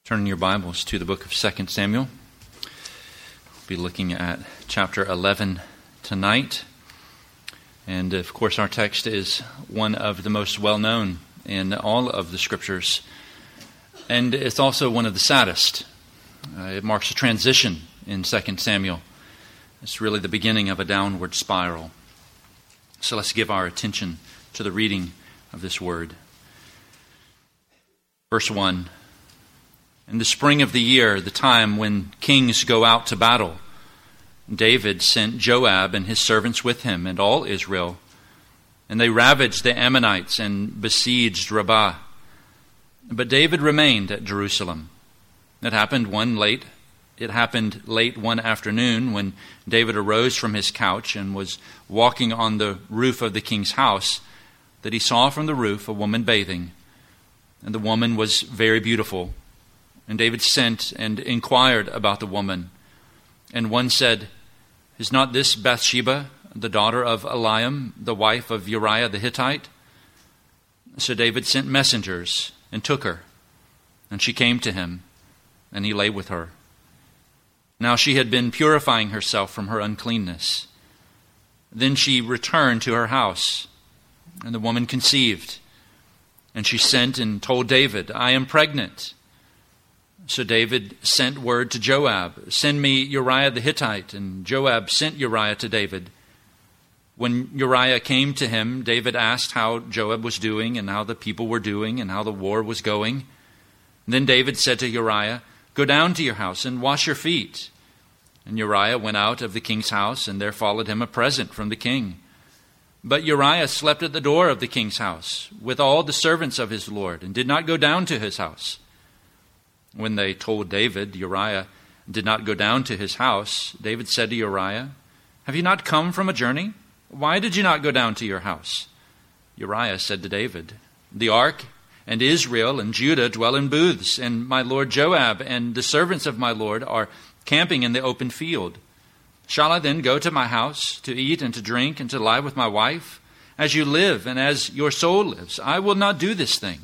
Turn your Bibles to the book of 2 Samuel. We'll be looking at chapter 11 tonight. And of course our text is one of the most well-known in all of the scriptures. And it's also one of the saddest. It marks a transition in 2 Samuel. It's really the beginning of a downward spiral. So let's give our attention to the reading of this word. Verse 1. In the spring of the year, the time when kings go out to battle, David sent Joab and his servants with him and all Israel, and they ravaged the Ammonites and besieged Rabbah. But David remained at Jerusalem. It happened late one afternoon when David arose from his couch and was walking on the roof of the king's house, that he saw from the roof a woman bathing, and the woman was very beautiful. And David sent and inquired about the woman. And one said, "Is not this Bathsheba, the daughter of Eliam, the wife of Uriah the Hittite?" So David sent messengers and took her. And she came to him, and he lay with her. Now she had been purifying herself from her uncleanness. Then she returned to her house, and the woman conceived. And she sent and told David, "I am pregnant." So David sent word to Joab, "Send me Uriah the Hittite." And Joab sent Uriah to David. When Uriah came to him, David asked how Joab was doing and how the people were doing and how the war was going. Then David said to Uriah, "Go down to your house and wash your feet." And Uriah went out of the king's house, and there followed him a present from the king. But Uriah slept at the door of the king's house with all the servants of his lord, and did not go down to his house. When they told David Uriah did not go down to his house, David said to Uriah, "Have you not come from a journey? Why did you not go down to your house?" Uriah said to David, "The ark and Israel and Judah dwell in booths, and my lord Joab and the servants of my lord are camping in the open field. Shall I then go to my house to eat and to drink and to lie with my wife? As you live and as your soul lives, I will not do this thing."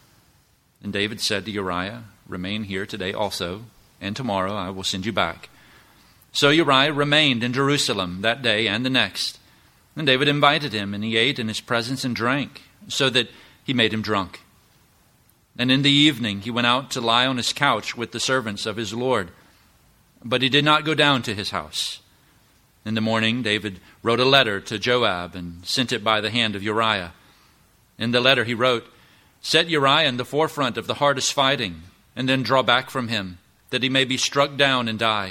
And David said to Uriah, "Remain here today also, and tomorrow I will send you back." So Uriah remained in Jerusalem that day and the next. And David invited him, and he ate in his presence and drank, so that he made him drunk. And in the evening he went out to lie on his couch with the servants of his lord. But he did not go down to his house. In the morning David wrote a letter to Joab and sent it by the hand of Uriah. In the letter he wrote, "Set Uriah in the forefront of the hardest fighting, and then draw back from him, that he may be struck down and die."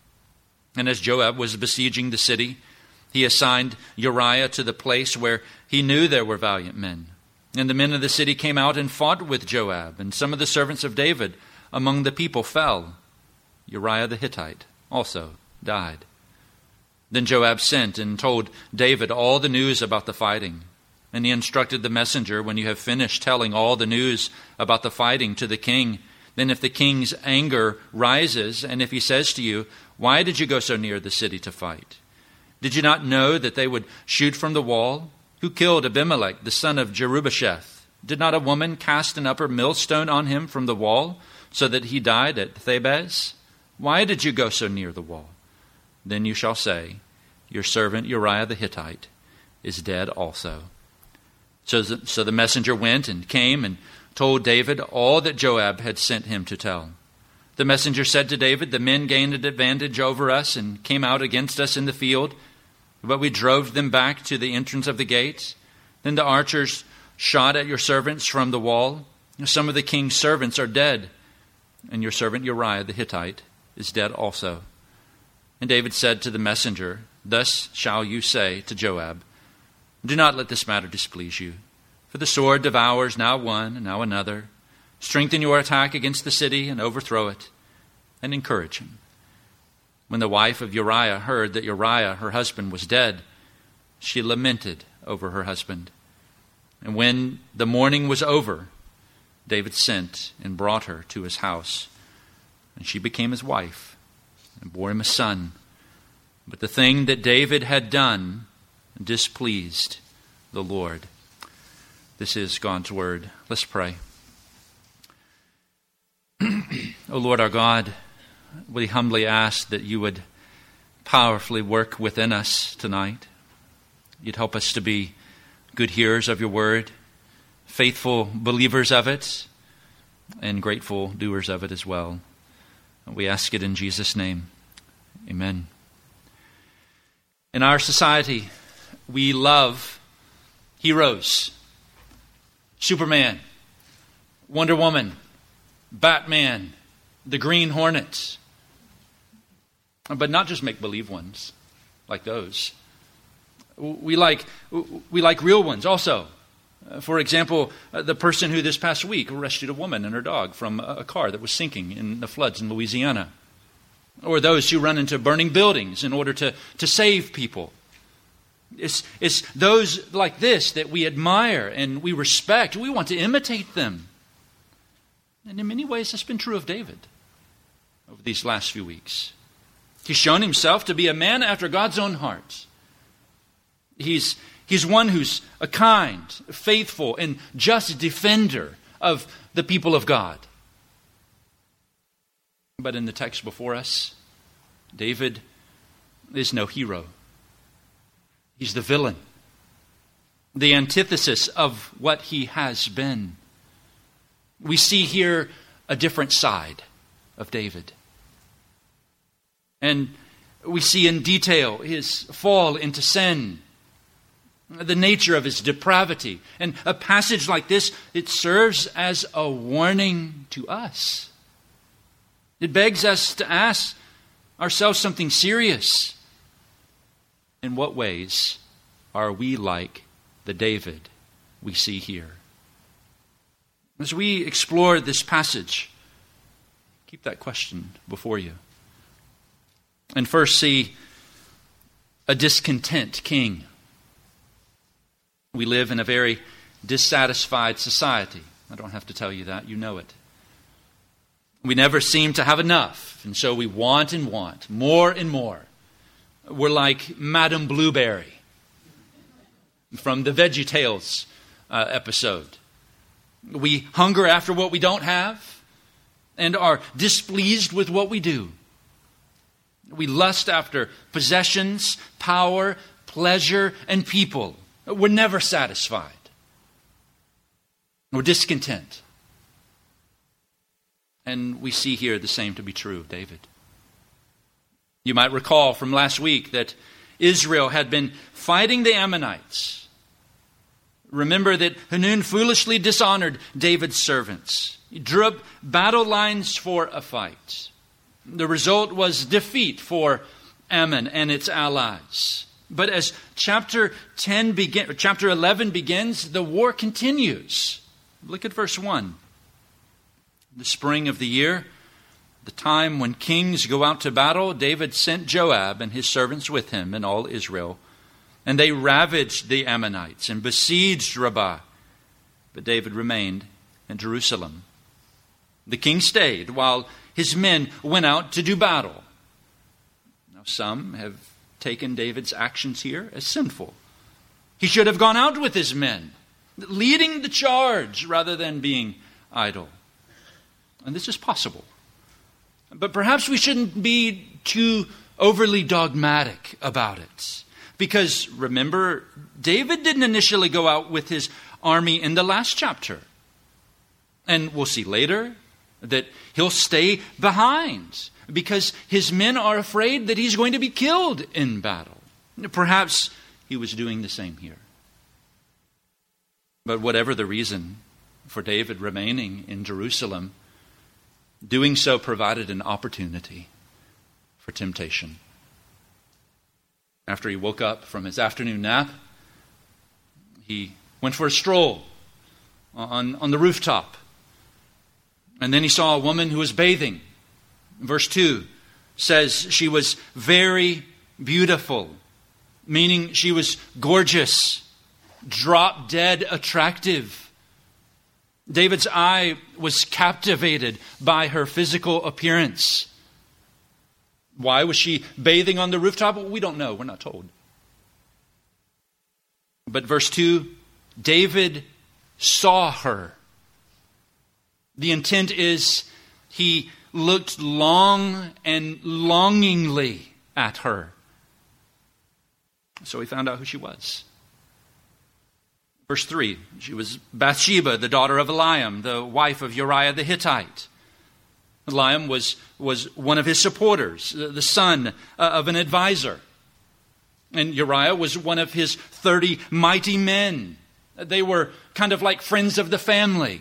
And as Joab was besieging the city, he assigned Uriah to the place where he knew there were valiant men. And the men of the city came out and fought with Joab, and some of the servants of David among the people fell. Uriah the Hittite also died. Then Joab sent and told David all the news about the fighting. And he instructed the messenger, "When you have finished telling all the news about the fighting to the king, then if the king's anger rises, and if he says to you, 'Why did you go so near the city to fight? Did you not know that they would shoot from the wall? Who killed Abimelech, the son of Jerubbesheth? Did not a woman cast an upper millstone on him from the wall, so that he died at Thebez? Why did you go so near the wall?' Then you shall say, 'Your servant Uriah the Hittite is dead also.'" So the messenger went and came and told David all that Joab had sent him to tell. The messenger said to David, "The men gained an advantage over us and came out against us in the field, but we drove them back to the entrance of the gate. Then the archers shot at your servants from the wall. Some of the king's servants are dead, and your servant Uriah the Hittite is dead also." And David said to the messenger, "Thus shall you say to Joab, 'Do not let this matter displease you, for the sword devours now one and now another. Strengthen your attack against the city and overthrow it, and encourage him.'" When the wife of Uriah heard that Uriah, her husband, was dead, she lamented over her husband. And when the mourning was over, David sent and brought her to his house, and she became his wife and bore him a son. But the thing that David had done displeased the Lord. This is God's word. Let's pray. O Lord our God, we humbly ask that you would powerfully work within us tonight. You'd help us to be good hearers of your word, faithful believers of it, and grateful doers of it as well. We ask it in Jesus' name. Amen. In our society, we love heroes. Superman, Wonder Woman, Batman, the Green Hornet. But not just make-believe ones like those. We like real ones also. For example, the person who this past week rescued a woman and her dog from a car that was sinking in the floods in Louisiana. Or those who run into burning buildings in order to save people. It's those like this that we admire and we respect. We want to imitate them. And in many ways, that's been true of David over these last few weeks. He's shown himself to be a man after God's own heart. He's one who's a kind, faithful, and just defender of the people of God. But in the text before us, David is no hero. He's the villain, the antithesis of what he has been. We see here a different side of David. And we see in detail his fall into sin, the nature of his depravity. And a passage like this, it serves as a warning to us. It begs us to ask ourselves something serious. In what ways are we like the David we see here? As we explore this passage, keep that question before you. And first see a discontent king. We live in a very dissatisfied society. I don't have to tell you that, you know it. We never seem to have enough, and so we want and want, more and more. We're like Madame Blueberry from the VeggieTales episode. We hunger after what we don't have and are displeased with what we do. We lust after possessions, power, pleasure, and people. We're never satisfied. We're discontent. And we see here the same to be true of David. You might recall from last week that Israel had been fighting the Ammonites. Remember that Hanun foolishly dishonored David's servants. He drew up battle lines for a fight. The result was defeat for Ammon and its allies. But as chapter 11 begins, the war continues. Look at verse 1. The spring of the year, the time when kings go out to battle, David sent Joab and his servants with him and all Israel. And they ravaged the Ammonites and besieged Rabbah. But David remained in Jerusalem. The king stayed while his men went out to do battle. Now some have taken David's actions here as sinful. He should have gone out with his men, leading the charge rather than being idle. And this is possible. But perhaps we shouldn't be too overly dogmatic about it. Because remember, David didn't initially go out with his army in the last chapter. And we'll see later that he'll stay behind because his men are afraid that he's going to be killed in battle. Perhaps he was doing the same here. But whatever the reason for David remaining in Jerusalem, doing so provided an opportunity for temptation. After he woke up from his afternoon nap, he went for a stroll on the rooftop. And then he saw a woman who was bathing. Verse 2 says she was very beautiful, meaning she was gorgeous, drop dead attractive. David's eye was captivated by her physical appearance. Why was she bathing on the rooftop? We don't know. We're not told. But verse 2, David saw her. The intent is he looked long and longingly at her. So he found out who she was. Verse 3, she was Bathsheba, the daughter of Eliam, the wife of Uriah the Hittite. Eliam was one of his supporters, the son of an advisor. And Uriah was one of his 30 mighty men. They were kind of like friends of the family.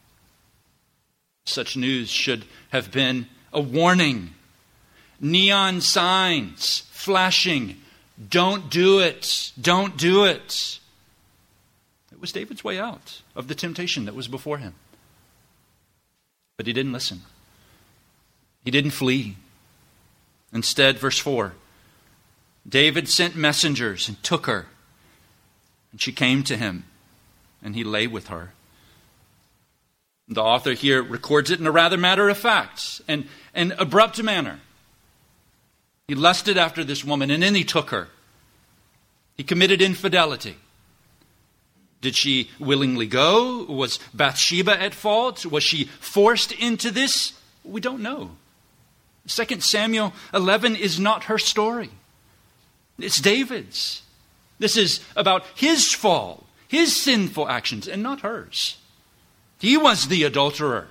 Such news should have been a warning. Neon signs flashing. Don't do it. Don't do it. It was David's way out of the temptation that was before him. But he didn't listen. He didn't flee. Instead, verse 4, David sent messengers and took her. And she came to him, and he lay with her. The author here records it in a rather matter-of-fact and abrupt manner. He lusted after this woman, and then he took her. He committed infidelity. Did she willingly go? Was Bathsheba at fault? Was she forced into this? We don't know. 2 Samuel 11 is not her story. It's David's. This is about his fall, his sinful actions, and not hers. He was the adulterer.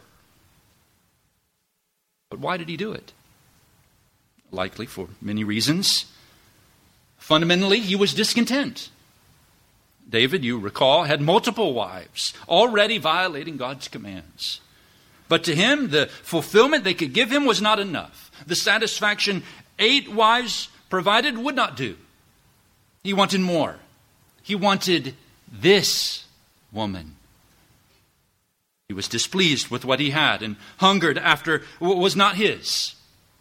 But why did he do it? Likely for many reasons. Fundamentally, he was discontent. David, you recall, had multiple wives, already violating God's commands. But to him, the fulfillment they could give him was not enough. The satisfaction 8 wives provided would not do. He wanted more. He wanted this woman. He was displeased with what he had and hungered after what was not his.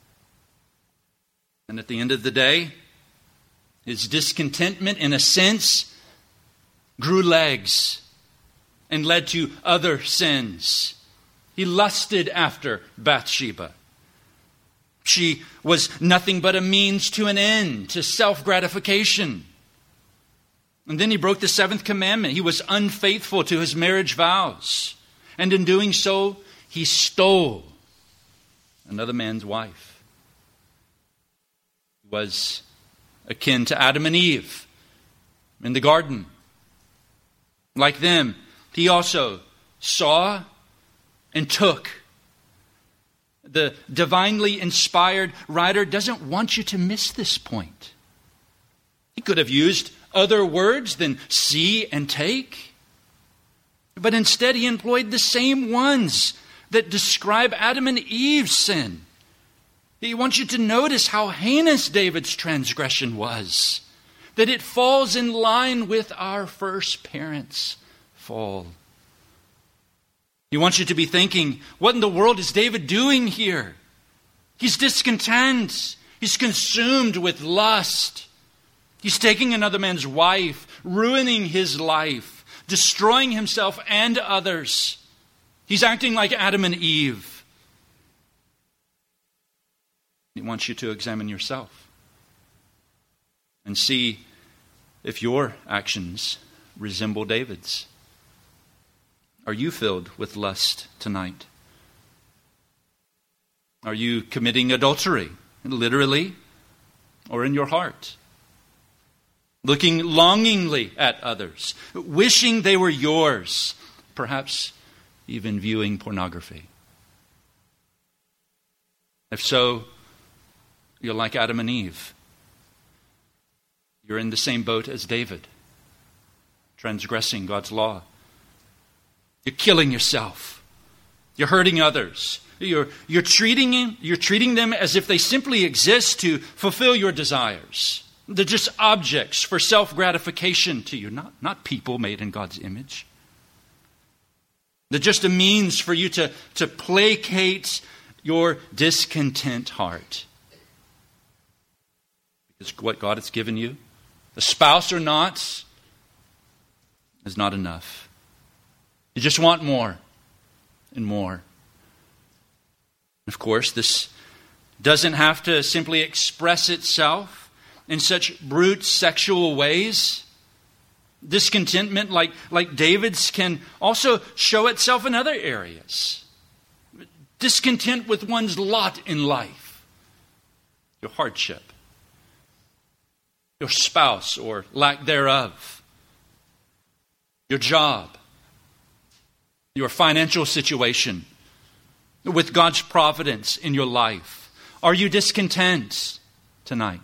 And at the end of the day, his discontentment, in a sense, grew legs and led to other sins. He lusted after Bathsheba. She was nothing but a means to an end, to self-gratification. And then he broke the 7th commandment. He was unfaithful to his marriage vows. And in doing so, he stole another man's wife. He was akin to Adam and Eve in the garden. Like them, he also saw and took. The divinely inspired writer doesn't want you to miss this point. He could have used other words than see and take. But instead he employed the same ones that describe Adam and Eve's sin. He wants you to notice how heinous David's transgression was. That it falls in line with our first parents' fall. He wants you to be thinking, what in the world is David doing here? He's discontent. He's consumed with lust. He's taking another man's wife, ruining his life, destroying himself and others. He's acting like Adam and Eve. He wants you to examine yourself and see if your actions resemble David's. Are you filled with lust tonight? Are you committing adultery, literally, or in your heart? Looking longingly at others, wishing they were yours, perhaps even viewing pornography. If so, you're like Adam and Eve. You're in the same boat as David, transgressing God's law. You're killing yourself. You're hurting others. You're treating them as if they simply exist to fulfill your desires. They're just objects for self-gratification to you, not people made in God's image. They're just a means for you to placate your discontent heart. Because what God has given you, a spouse or not, is not enough. You just want more and more. Of course, this doesn't have to simply express itself in such brute sexual ways. Discontentment like David's can also show itself in other areas. discontent with one's lot in life, your hardship, your spouse or lack thereof, your job, your financial situation, with God's providence in your life? Are you discontent tonight?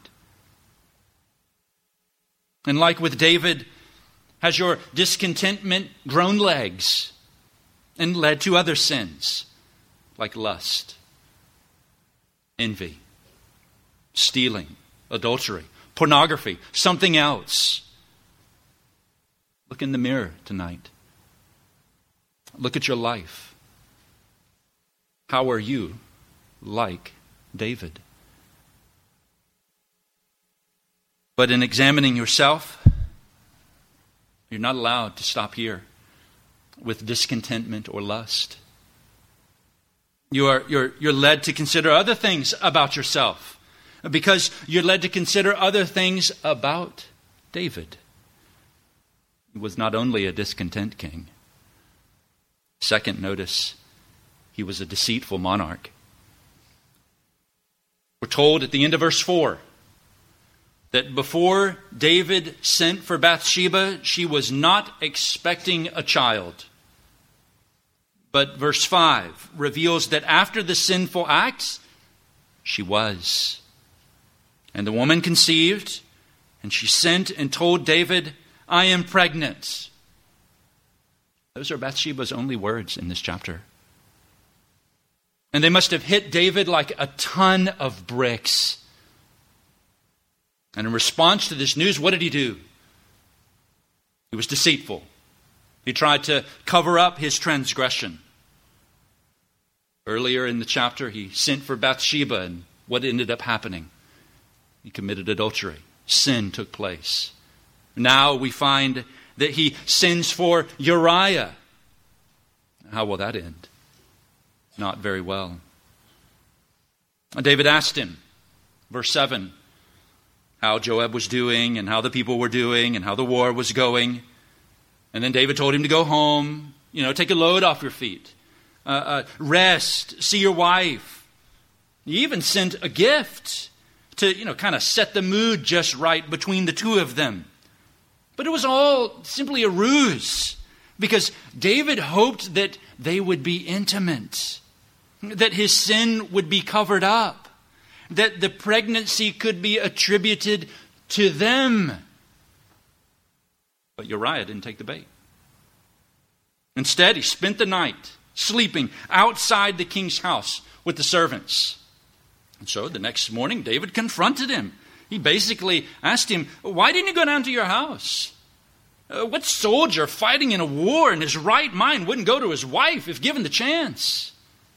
And like with David, has your discontentment grown legs and led to other sins like lust, envy, stealing, adultery, pornography, something else? Look in the mirror tonight. Look at your life. How are you like David? But in examining yourself, you're not allowed to stop here with discontentment or lust. You're led to consider other things about yourself, because you're led to consider other things about David. He was not only a discontent king. Second, notice, he was a deceitful monarch. We're told at the end of verse 4 that before David sent for Bathsheba, she was not expecting a child. But verse 5 reveals that after the sinful acts, she was. And the woman conceived, and she sent and told David, "I am pregnant." Those are Bathsheba's only words in this chapter. And they must have hit David like a ton of bricks. And in response to this news, what did he do? He was deceitful. He tried to cover up his transgression. Earlier in the chapter, he sent for Bathsheba, and what ended up happening? He committed adultery. Sin took place. Now we find that he sends for Uriah. How will that end? Not very well. David asked him, verse 7, how Joab was doing and how the people were doing and how the war was going. And then David told him to go home, take a load off your feet, rest, see your wife. He even sent a gift to, kind of set the mood just right between the two of them. But it was all simply a ruse, because David hoped that they would be intimate, that his sin would be covered up, that the pregnancy could be attributed to them. But Uriah didn't take the bait. Instead, he spent the night sleeping outside the king's house with the servants. And so the next morning, David confronted him. He basically asked him, "Why didn't you go down to your house? What soldier fighting in a war in his right mind wouldn't go to his wife if given the chance?"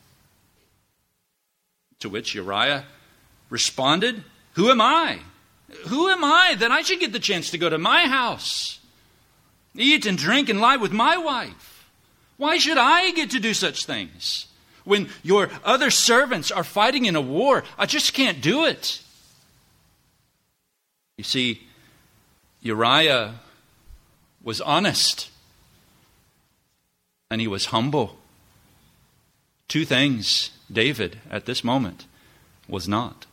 To which Uriah responded, "Who am I? Who am I that I should get the chance to go to my house, eat and drink and lie with my wife? Why should I get to do such things? When your other servants are fighting in a war, I just can't do it." You see, Uriah was honest and he was humble. Two things David at this moment was not.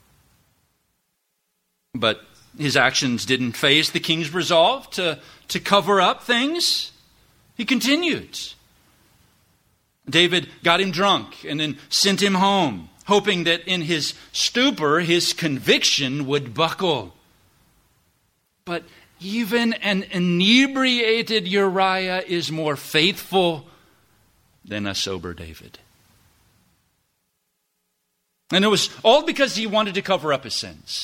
But his actions didn't faze the king's resolve to cover up things. He continued. David got him drunk and then sent him home, hoping that in his stupor his conviction would buckle. But even an inebriated Uriah is more faithful than a sober David. And it was all because he wanted to cover up his sins.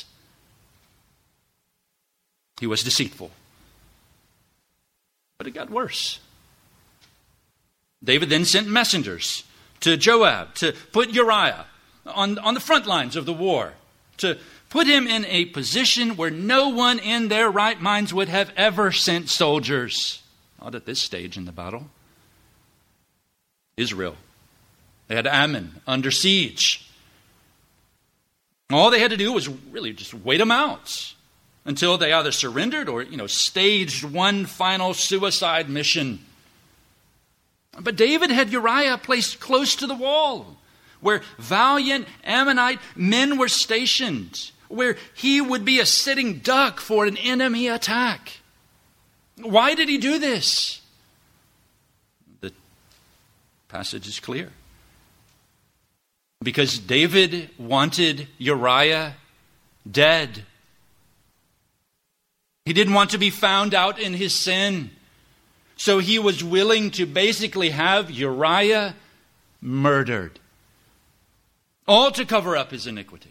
He was deceitful. But it got worse. David then sent messengers to Joab to put Uriah on the front lines of the war, to put him in a position where no one in their right minds would have ever sent soldiers. Not at this stage in the battle. Israel, they had Ammon under siege. All they had to do was really just wait them out until they either surrendered or, staged one final suicide mission. But David had Uriah placed close to the wall, where valiant Ammonite men were stationed, where he would be a sitting duck for an enemy attack. Why did he do this? The passage is clear. Because David wanted Uriah dead. He didn't want to be found out in his sin. So he was willing to basically have Uriah murdered. All to cover up his iniquity.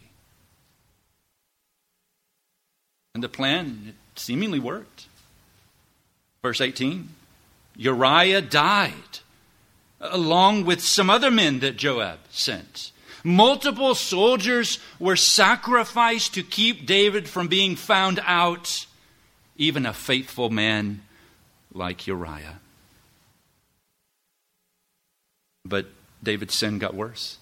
And the plan seemingly worked. Verse 18, Uriah died along with some other men that Joab sent. Multiple soldiers were sacrificed to keep David from being found out, even a faithful man like Uriah. But David's sin got worse.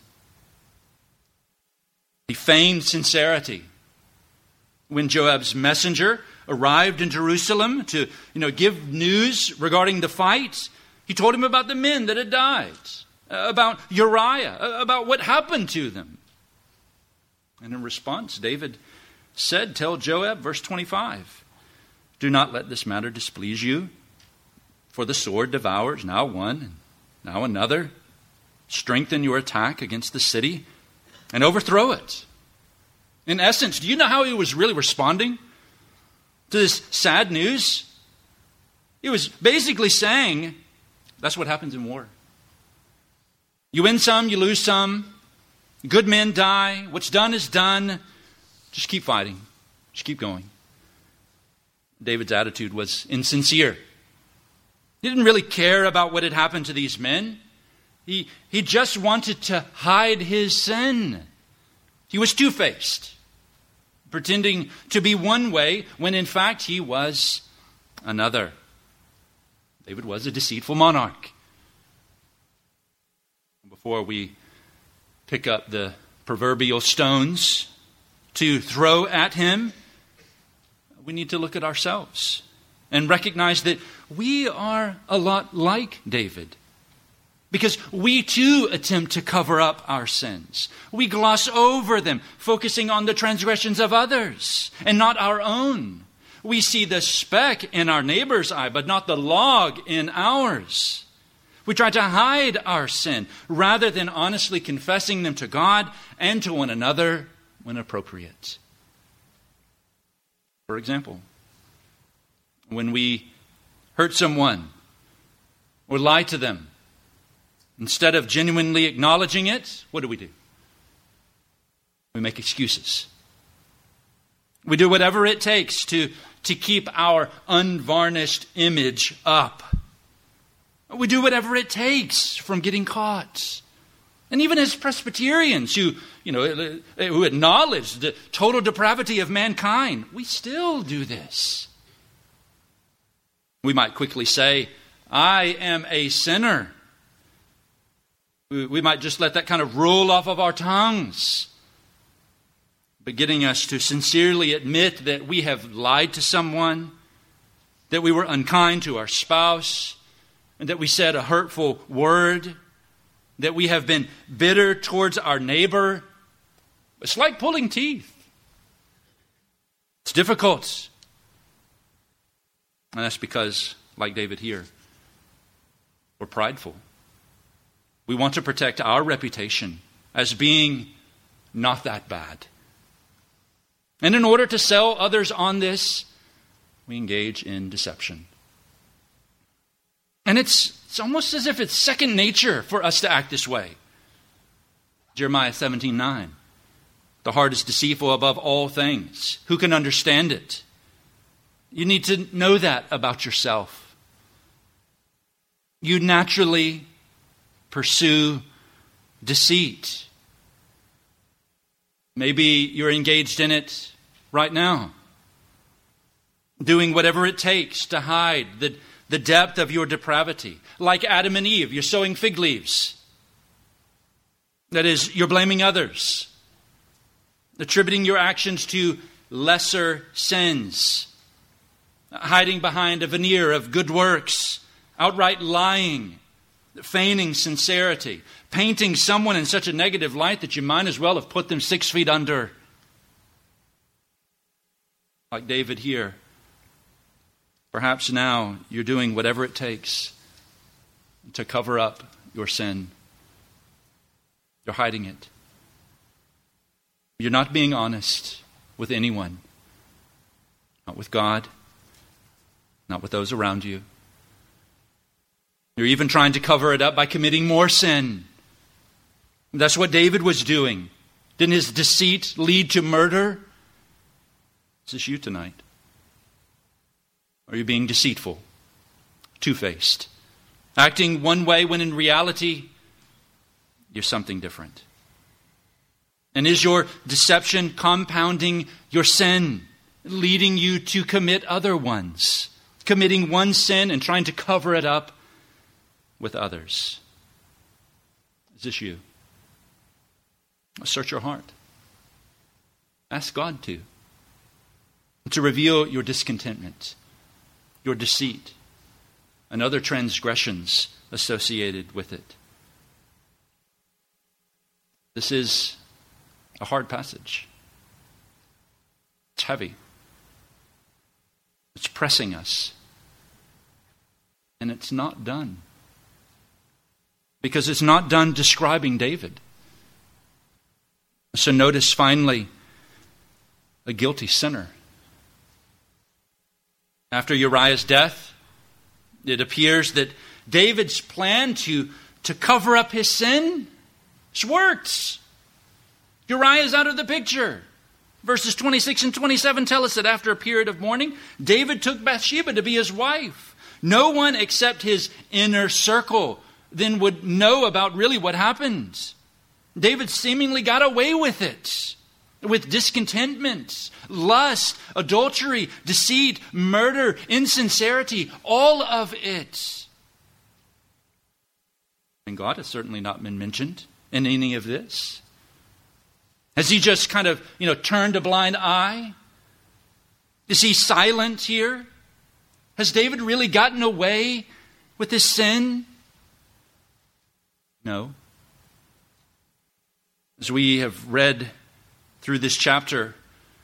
He feigned sincerity. When Joab's messenger arrived in Jerusalem to, give news regarding the fight, he told him about the men that had died, about Uriah, about what happened to them. And in response, David said, tell Joab, verse 25, do not let this matter displease you, for the sword devours now one and now another. Strengthen your attack against the city and overthrow it. In essence, do you know how he was really responding to this sad news? He was basically saying, that's what happens in war. You win some, you lose some. Good men die. What's done is done. Just keep fighting. Just keep going. David's attitude was insincere. He didn't really care about what had happened to these men. He just wanted to hide his sin. He was two-faced, pretending to be one way when in fact he was another. David was a deceitful monarch. Before we pick up the proverbial stones to throw at him, we need to look at ourselves and recognize that we are a lot like David. Because we too attempt to cover up our sins. We gloss over them, focusing on the transgressions of others and not our own. We see the speck in our neighbor's eye, but not the log in ours. We try to hide our sin rather than honestly confessing them to God and to one another when appropriate. For example, when we hurt someone or lie to them, instead of genuinely acknowledging it, what do? We make excuses. We do whatever it takes to keep our unvarnished image up. We do whatever it takes from getting caught. And even as Presbyterians who acknowledge the total depravity of mankind, we still do this. We might quickly say, I am a sinner. We might just let that kind of roll off of our tongues. But getting us to sincerely admit that we have lied to someone, that we were unkind to our spouse, and that we said a hurtful word, that we have been bitter towards our neighbor. It's like pulling teeth. It's difficult. And that's because, like David here, we're prideful. We want to protect our reputation as being not that bad. And in order to sell others on this, we engage in deception. And it's almost as if it's second nature for us to act this way. Jeremiah 17:9. The heart is deceitful above all things. Who can understand it? You need to know that about yourself. You naturally pursue deceit. Maybe you're engaged in it right now, doing whatever it takes to hide the depth of your depravity. Like Adam and Eve, you're sowing fig leaves. That is, you're blaming others, attributing your actions to lesser sins, hiding behind a veneer of good works, outright lying, feigning sincerity, painting someone in such a negative light that you might as well have put them 6 feet under. Like David here. Perhaps now you're doing whatever it takes to cover up your sin. You're hiding it. You're not being honest with anyone. Not with God. Not with those around you. You're even trying to cover it up by committing more sin. That's what David was doing. Didn't his deceit lead to murder? Is this you tonight? Are you being deceitful, two-faced, acting one way when in reality you're something different? And is your deception compounding your sin, leading you to commit other ones, committing one sin and trying to cover it up with others? Is this you? Search your heart. Ask God to reveal your discontentment, your deceit, and other transgressions associated with it. This is a hard passage. It's heavy. It's pressing us. And it's not done. Because it's not done describing David. So notice finally a guilty sinner. After Uriah's death, it appears that David's plan to cover up his sin worked. Uriah's out of the picture. Verses 26 and 27 tell us that after a period of mourning, David took Bathsheba to be his wife. No one except his inner circle then would know about really what happened. David seemingly got away with it. With discontentment, lust, adultery, deceit, murder, insincerity, all of it. And God has certainly not been mentioned in any of this. Has he just kind of, turned a blind eye? Is he silent here? Has David really gotten away with his sin? No. As we have read through this chapter,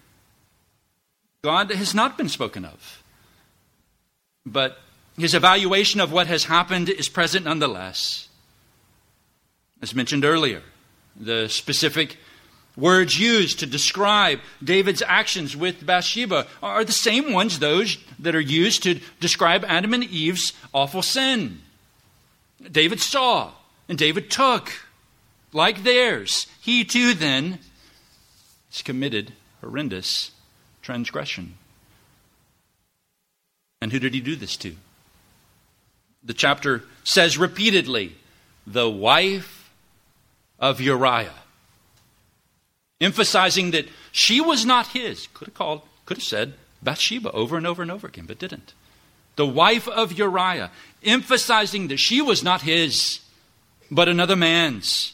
God has not been spoken of. But his evaluation of what has happened is present nonetheless. As mentioned earlier, the specific words used to describe David's actions with Bathsheba are the same ones, those that are used to describe Adam and Eve's awful sin. David saw and David took, like theirs. He too then has committed horrendous transgression. And who did he do this to? The chapter says repeatedly, the wife of Uriah. Emphasizing that she was not his. Could have said Bathsheba over and over and over again, but didn't. The wife of Uriah. Emphasizing that she was not his, but another man's.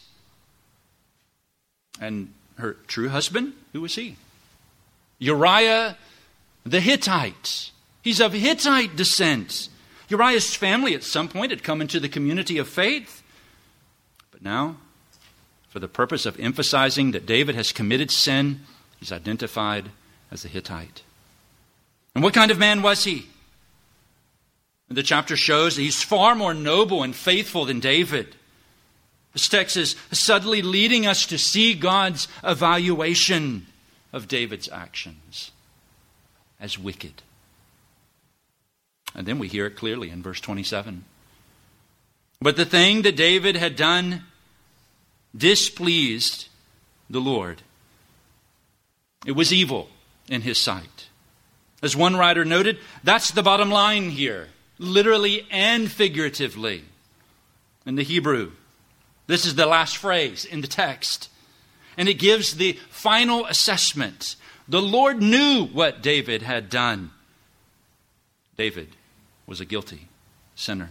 And her true husband, who was he? Uriah the Hittite. He's of Hittite descent. Uriah's family at some point had come into the community of faith. But now, for the purpose of emphasizing that David has committed sin, he's identified as a Hittite. And what kind of man was he? The chapter shows that he's far more noble and faithful than David. This text is subtly leading us to see God's evaluation of David's actions as wicked. And then we hear it clearly in verse 27. But the thing that David had done displeased the Lord. It was evil in his sight. As one writer noted, that's the bottom line here, literally and figuratively. In the Hebrew, this is the last phrase in the text. And it gives the final assessment. The Lord knew what David had done. David was a guilty sinner.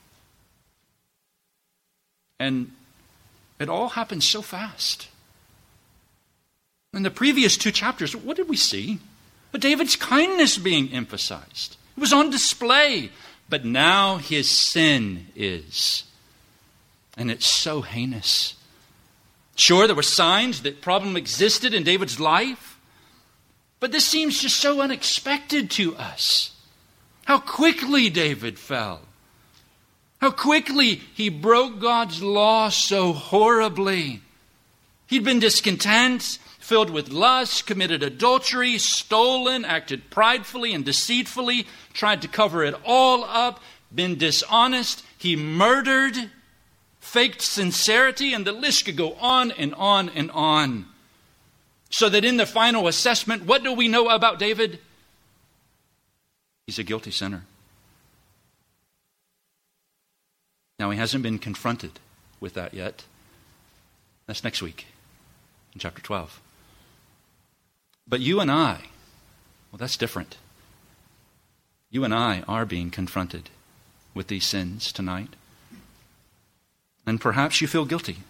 And it all happened so fast. In the previous 2 chapters, what did we see? David's kindness being emphasized. It was on display. But now his sin is. And it's so heinous. Sure, there were signs that problem existed in David's life, but this seems just so unexpected to us. How quickly David fell. How quickly he broke God's law so horribly. He'd been discontent, filled with lust, committed adultery, stolen, acted pridefully and deceitfully, tried to cover it all up, been dishonest. He murdered, faked sincerity, and the list could go on and on and on. So that in the final assessment, what do we know about David? He's a guilty sinner. Now, he hasn't been confronted with that yet. That's next week, in chapter 12. But you and I, well, that's different. You and I are being confronted with these sins tonight. And perhaps you feel guilty.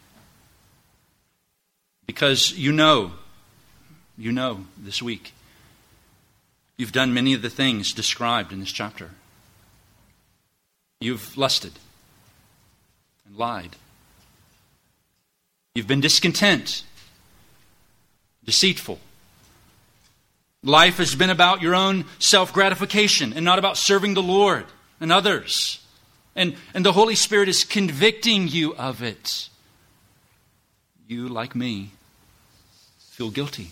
Because you know this week, you've done many of the things described in this chapter. You've lusted and lied. You've been discontent, deceitful. Life has been about your own self-gratification and not about serving the Lord and others. And the Holy Spirit is convicting you of it. You, like me, feel guilty.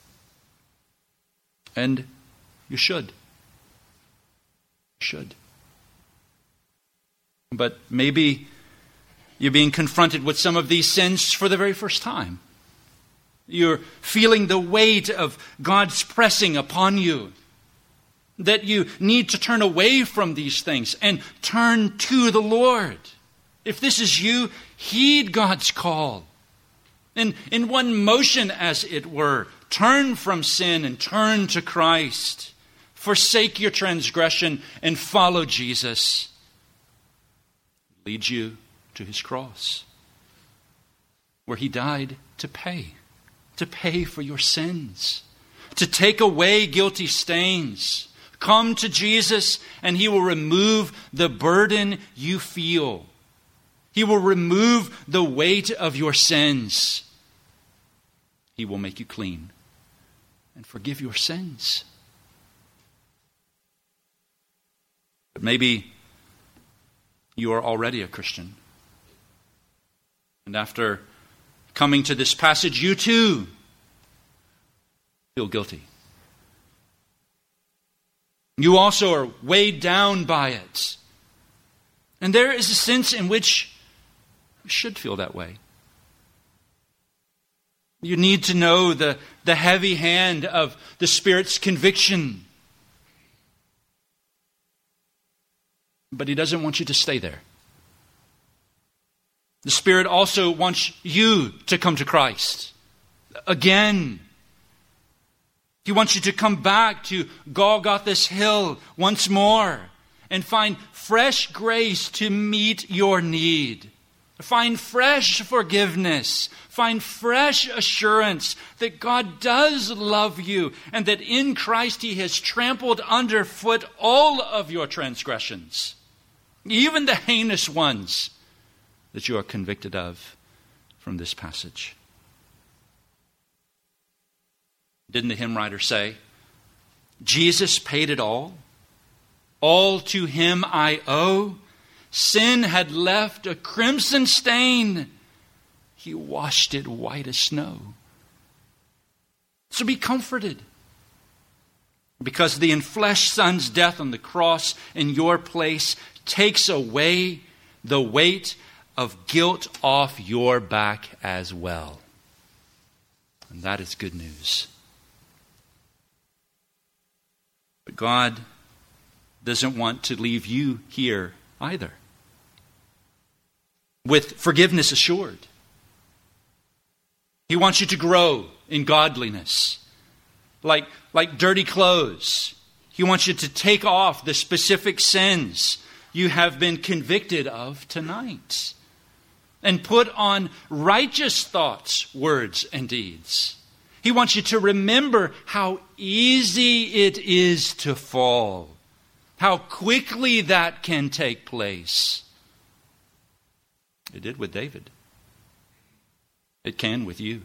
And you should. You should. But maybe you're being confronted with some of these sins for the very first time. You're feeling the weight of God's pressing upon you. That you need to turn away from these things and turn to the Lord. If this is you, heed God's call. And in one motion, as it were, turn from sin and turn to Christ. Forsake your transgression and follow Jesus. Lead you to his cross, where he died to pay for your sins, to take away guilty stains. Come to Jesus and he will remove the burden you feel. He will remove the weight of your sins. He will make you clean and forgive your sins. But maybe you are already a Christian. And after coming to this passage, you too feel guilty. You also are weighed down by it. And there is a sense in which you should feel that way. You need to know the heavy hand of the Spirit's conviction. But he doesn't want you to stay there. The Spirit also wants you to come to Christ again. He wants you to come back to Golgotha's hill once more and find fresh grace to meet your need. Find fresh forgiveness. Find fresh assurance that God does love you and that in Christ he has trampled underfoot all of your transgressions, even the heinous ones that you are convicted of from this passage. Didn't the hymn writer say, Jesus paid it all? All to him I owe. Sin had left a crimson stain. He washed it white as snow. So be comforted. Because the enfleshed Son's death on the cross in your place takes away the weight of guilt off your back as well. And that is good news. But God doesn't want to leave you here either, with forgiveness assured. He wants you to grow in godliness, like dirty clothes. He wants you to take off the specific sins you have been convicted of tonight and put on righteous thoughts, words, and deeds. He wants you to remember how easy it is to fall, how quickly that can take place. It did with David. It can with you.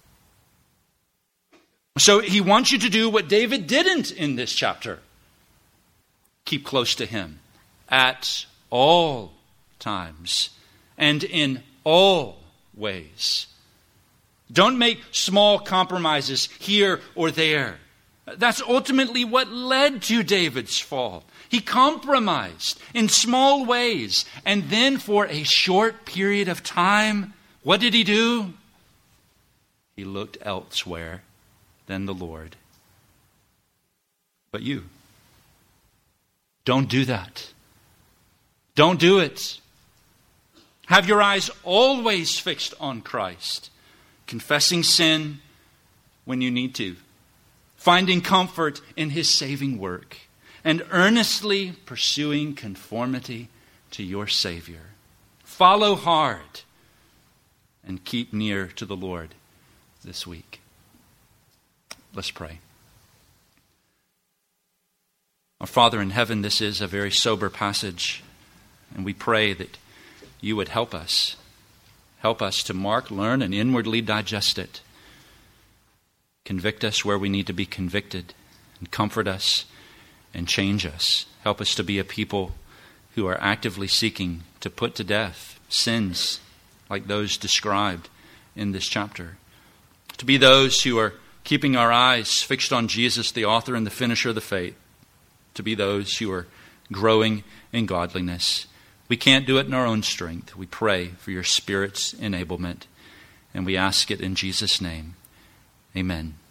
So he wants you to do what David didn't in this chapter. Keep close to him at all times and in all ways. Don't make small compromises here or there. That's ultimately what led to David's fall. He compromised in small ways, and then for a short period of time, what did he do? He looked elsewhere than the Lord. But you, don't do that. Don't do it. Have your eyes always fixed on Christ, confessing sin when you need to, finding comfort in his saving work, and earnestly pursuing conformity to your Savior. Follow hard and keep near to the Lord this week. Let's pray. Our Father in heaven, this is a very sober passage, and we pray that you would help us. Help us to mark, learn, and inwardly digest it. Convict us where we need to be convicted, and comfort us and change us. Help us to be a people who are actively seeking to put to death sins like those described in this chapter. To be those who are keeping our eyes fixed on Jesus, the author and the finisher of the faith. To be those who are growing in godliness. We can't do it in our own strength. We pray for your Spirit's enablement, and we ask it in Jesus' name. Amen.